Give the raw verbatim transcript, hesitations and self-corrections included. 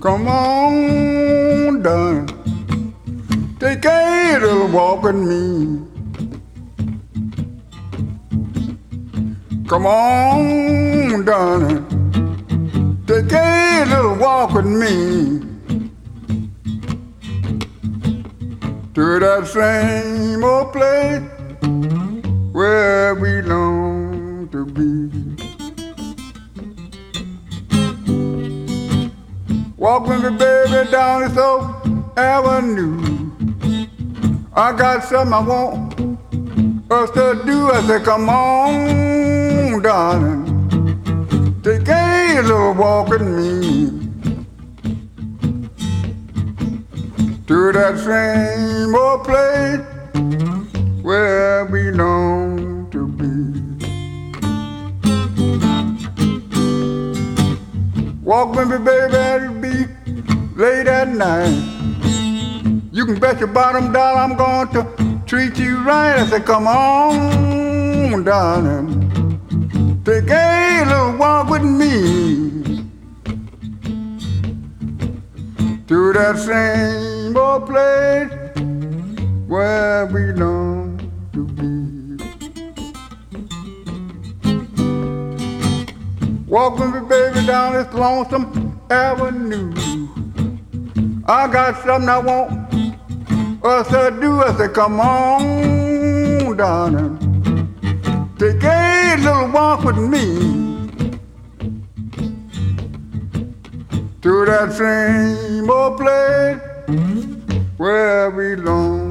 Come on, darling, take a little walk with me. Come on, darling, take a little walk with me to that same old place where we long to be. Walk with me, baby, down this old avenue. I got something I want us to do. I say, come on, darling, take a little walk with me to that same old place where we long to be. Walk with me, baby, it'll be late at night. You can bet your bottom dollar I'm going to treat you right. I said, come on, darling, take a little walk with me to that same old place where we long to be. Walk with me, baby, down this lonesome avenue. I got something I want us to do. I say, come on, darling, take a little walk with me to that same old place where we long